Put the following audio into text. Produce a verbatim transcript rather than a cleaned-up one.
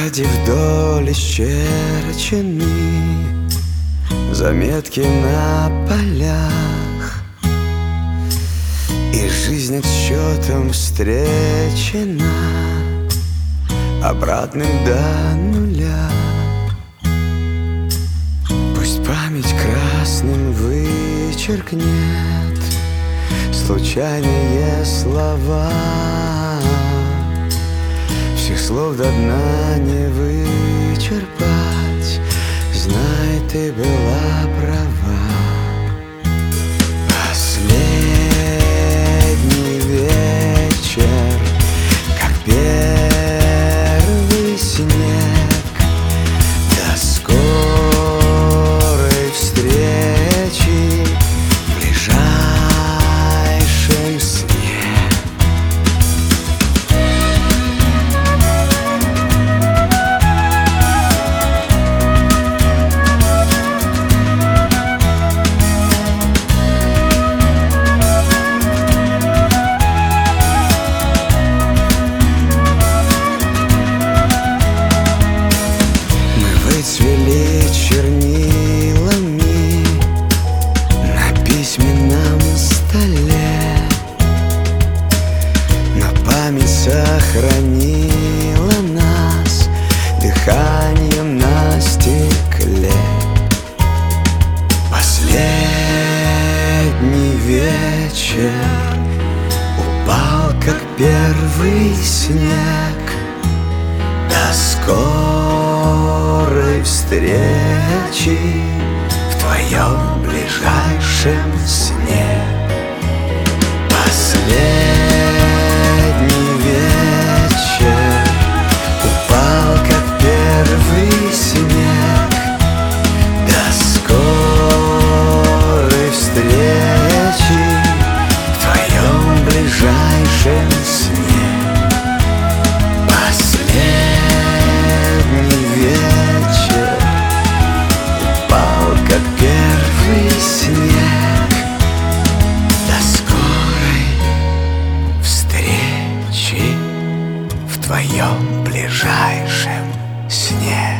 Тетради вдоль исчерчены, заметки на полях, и жизнь отсчетом встречена, обратным до нуля. Пусть память красным вычеркнет случайные слова, всех слов до дна не вычерпать, знай, ты была права. Последний вечер, как первый снег, до скорой встречи в ближайшем сне. Выцвели чернилами на письменном столе, но память сохранила нас дыханием на стекле. Последний вечер упал, как первый снег, до скорой встречи в твоем ближайшем сне. Последний вечер упал, как первый снег, до скорой встречи в твоем ближайшем сне. Последний вечер упал, как первый снег, до скорой встречи в твоем ближайшем сне.